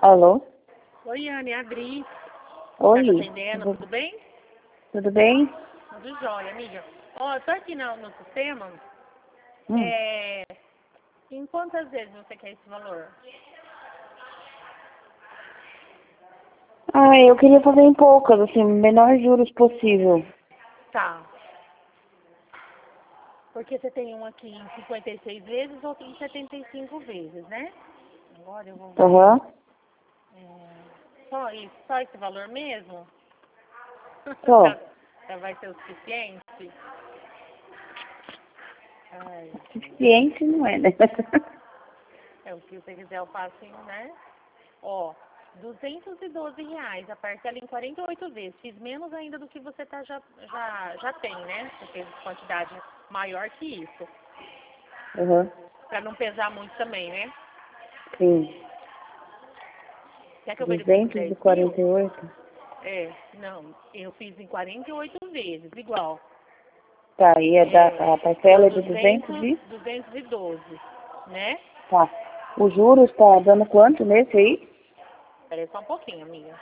Alô? Oi, Anne, é a Adri. Oi. Tá me atendendo, tudo bem? Tudo bem? Tudo jóia, amiga. Ó, eu tô aqui no sistema. Hum. Em quantas vezes você quer esse valor? Ah, eu queria fazer em poucas, assim, menor juros possível. Tá. Porque você tem um aqui em 56 vezes, outro em 75 vezes, né? Agora eu vou ver. Aham. Só isso, só esse valor mesmo? Só. Já vai ser o suficiente? Ai, Suficiente não é, né? é o que você quiser, eu faço, né? Ó, R$ 212, a parcela em 48 vezes. Fiz menos ainda do que você já tem, né? Você fez quantidade maior que isso. Aham. Pra não pesar muito também, né? Sim. Quer que eu verifique por 10.000? 248? Não. Eu fiz em 48 vezes, igual. Tá, e a Deu parcela é de 200 e... 212, né? Tá. Os juros tá dando quanto nesse aí? Espera aí só um pouquinho, amiga.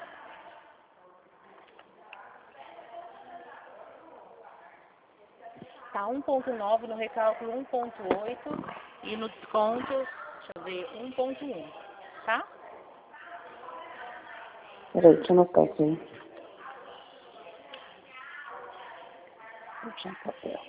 Tá 1,9 no recálculo, 1,8 e no desconto, deixa eu ver, 1,1, tá? Peraí, deixa eu anotar isso aí. Não tinha papel.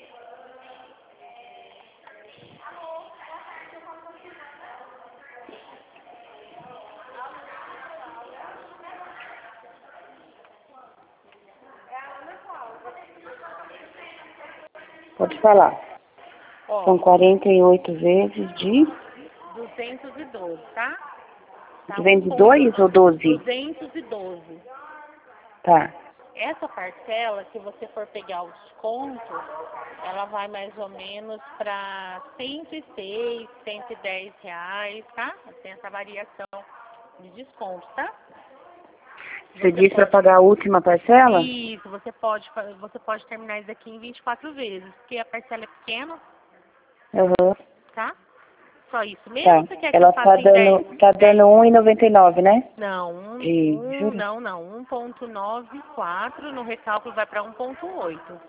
Pode falar. Ó, São 48 vezes de 212, tá? Tá 202 ou 12? 212. Tá. Essa parcela, se você for pegar o desconto, ela vai mais ou menos para R$ 106, R$ 110, tá? Tem essa variação de desconto, tá? Você disse para pagar a última parcela? Isso, você pode terminar isso aqui em 24 vezes, porque a parcela é pequena, Aham. tá? Só isso mesmo, Tá. ou você quer que eu Ela faça em 10? tá dando 1,99, né? Não, De juros? não, 1,94 no recálculo vai para 1,8.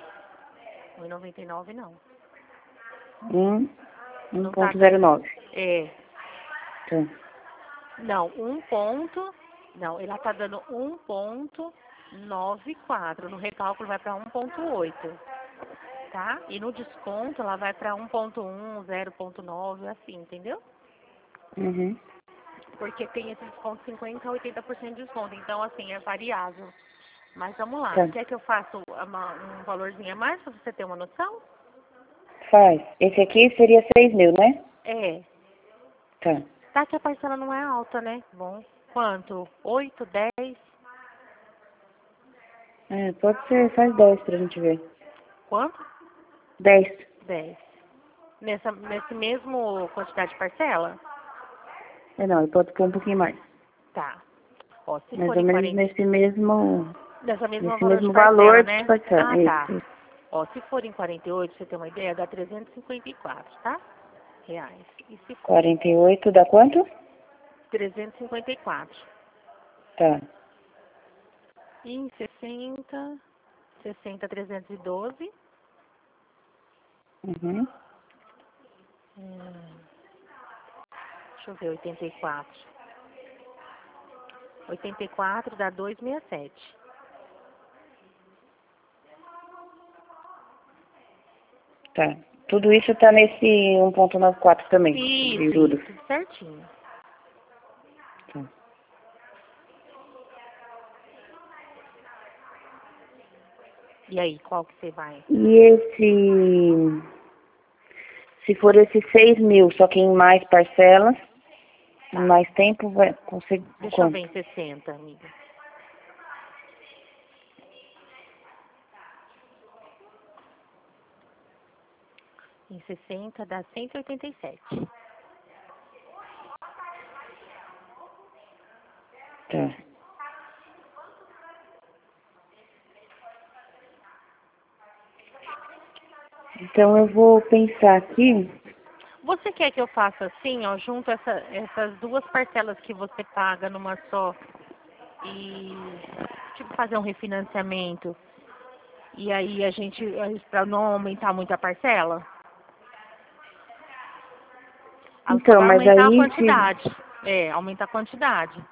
1,99 não. Não tá dando. 1,09. É, Tá. não, não, ela tá dando 1,94. No recálculo vai para 1,8, tá? E no desconto ela vai para 1,1, 0,9, assim, entendeu? Uhum. Porque tem esse desconto 50 a 80% de desconto, então assim, é variável. Mas vamos lá, Tá. quer que eu faça um valorzinho a mais pra você ter uma noção? Faz. Esse aqui seria 6.000, né? É, Tá. tá que a parcela não é alta, né? Bom, quanto? 8, 10? É, pode ser, faz 10 pra gente ver. Quanto? 10. 10. Nesse mesmo quantidade de parcela? É, não, pode pôr um pouquinho mais. Tá. Ó, se Mais for ou em menos 40, nesse mesmo mesmo valor de parcela, valor de né? parcela. Ah, tá. Isso. Ó, se for em 48, pra você ter uma ideia, dá 354, tá? Reais. E se for 48 dá quanto? 354. Tá. E em 60, 312. Uhum. Deixa eu ver, 84. 84 dá 267. Tá. Tudo isso tá nesse 1,94 também, de juros. Isso, tudo certinho. Tá. E aí, qual que você vai? E se for esse 6.000, só que em mais parcelas, em Tá. mais tempo, vai conseguir Deixa eu ver quanto? em 60, amiga. Em 60 dá 187. Tá. Então eu vou pensar aqui. Você quer que eu faça assim, ó, junto essas duas parcelas que você paga numa só e tipo fazer um refinanciamento e aí a gente, para não aumentar muito a parcela? Aí só Então, vai mas aumentar a aí se... quantidade. É, aumenta a quantidade.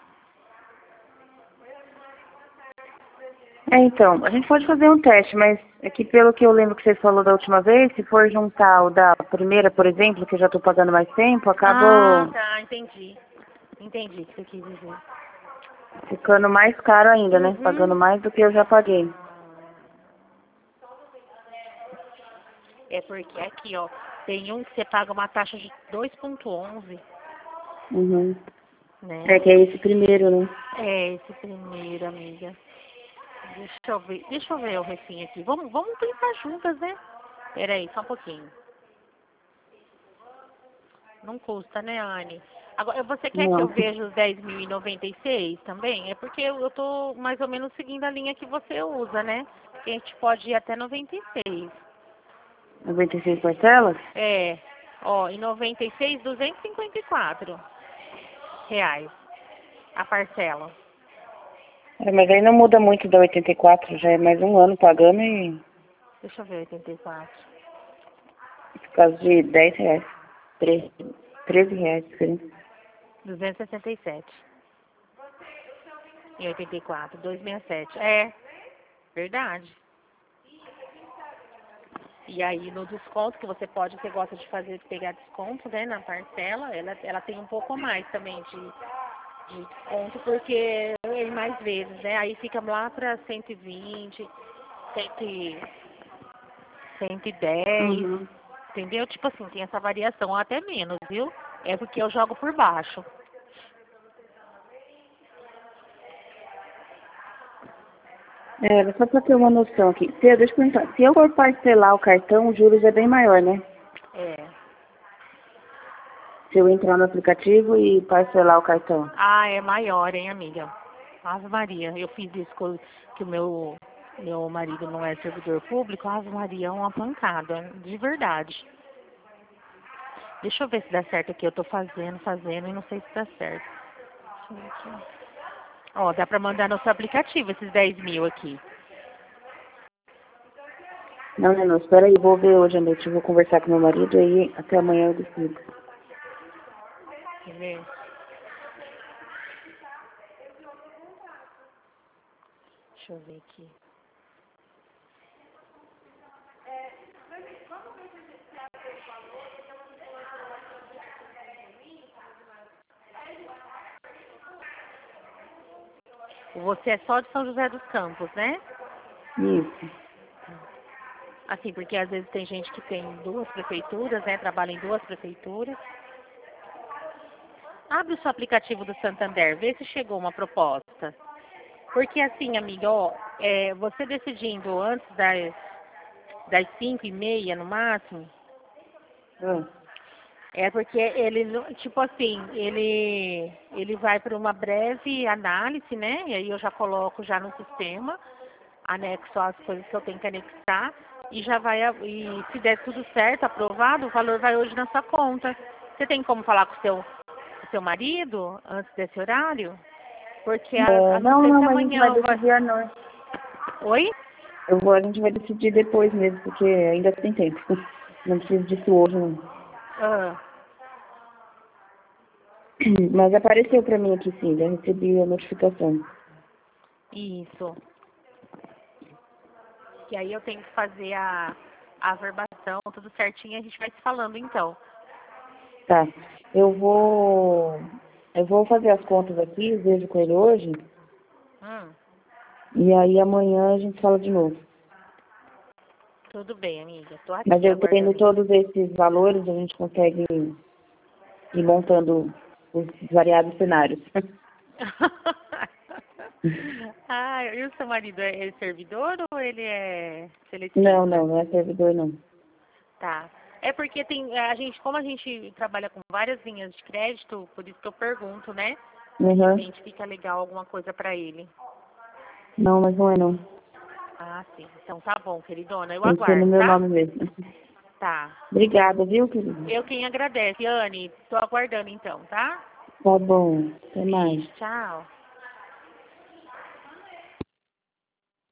Então, a gente pode fazer um teste, mas é que pelo que eu lembro que você falou da última vez, se for juntar o da primeira, por exemplo, que eu já estou pagando mais tempo, Ah, acaba tá, entendi. Entendi o que você quis dizer. ficando mais caro ainda, né? Pagando Uhum. mais do que eu já paguei. É porque aqui, ó, tem um que você paga uma taxa de 2,11, Uhum. né? É que é esse primeiro, né? É esse primeiro, amiga. Deixa eu ver o refinho aqui. Vamos pensar juntas, né? Peraí, só um pouquinho. Não custa, né, Anne? Agora, você quer que eu Não. veja os 10.096 também? É porque eu tô mais ou menos seguindo a linha que você usa, né? Que a gente pode ir até 96. 96 parcelas? É, ó, em 96, R$ 254 a parcela. É, mas aí não muda muito da 84, já é mais um ano pagando e Deixa eu ver, 84. por causa de 10 reais. 13, 13 reais de diferença. 267. Em 84, 267. É, verdade. E aí no desconto que você gosta de fazer, pegar desconto, né, na parcela, ela tem um pouco mais também de desconto, porque é mais vezes, né? Aí fica lá para 120, 110, Uhum. entendeu? Tipo assim, tem essa variação, ou até menos, viu? É porque eu jogo por baixo. É, só pra ter uma noção aqui. Deixa eu perguntar. Se eu for parcelar o cartão, os juros é bem maior, né? É. Se eu entrar no aplicativo e parcelar o cartão. Ah, é maior, hein, amiga? Ave Maria, eu fiz isso que o meu marido não é servidor público. Ave Maria, é uma pancada, de verdade. Deixa eu ver se dá certo aqui. Eu tô fazendo e não sei se dá certo. Deixa eu ver aqui. Ó, dá pra mandar no seu aplicativo esses 10.000 aqui. Não, não, não. Espera aí, vou ver hoje à noite. Eu vou conversar com meu marido e aí até amanhã eu decido. Quer ver? Deixa eu ver aqui. Você é só de São José dos Campos, né? Isso. Assim, porque às vezes tem gente que tem duas prefeituras, né? Trabalha em duas prefeituras. Abre o seu aplicativo do Santander, vê se chegou uma proposta. Porque assim, amiga, ó, você decidindo antes das 5h30 no máximo, Ah, é porque ele, tipo assim, ele vai para uma breve análise, né? E aí eu já coloco já no sistema, anexo as coisas que eu tenho que anexar, e já vai, e se der tudo certo, aprovado, o valor vai hoje na sua conta. Você tem como falar com o seu marido antes desse horário? Porque a não não, ser se não, a gente vai amanhã vai. decidir à noite. Oi? A gente vai decidir depois mesmo, porque ainda tem tempo. Não preciso disso hoje, não. Ah, Mas apareceu pra mim aqui sim, já recebi a notificação. isso. Que aí eu tenho que fazer a averbação, tudo certinho, a gente vai se falando então. Tá. Eu vou. Eu vou fazer as contas aqui, vejo com ele hoje. Hum, E aí amanhã a gente fala de novo. tudo bem, amiga. Tô Mas aqui eu tendo aguardando. todos esses valores, a gente consegue ir montando os variados cenários. Ah, e o seu marido é servidor ou ele é Não, seletista? não, não é servidor não. Tá. É porque como a gente trabalha com várias linhas de crédito, por isso que eu pergunto, né? De Uhum. repente fica legal alguma coisa pra ele. Não, mas não é não. Ah, sim. Então tá bom, queridona. Eu Tem que ser no aguardo, meu tá? nome mesmo. Tá. Obrigada, viu, querida? Eu quem agradece. Anne, tô aguardando então, tá? Tá bom. Até mais. Tchau.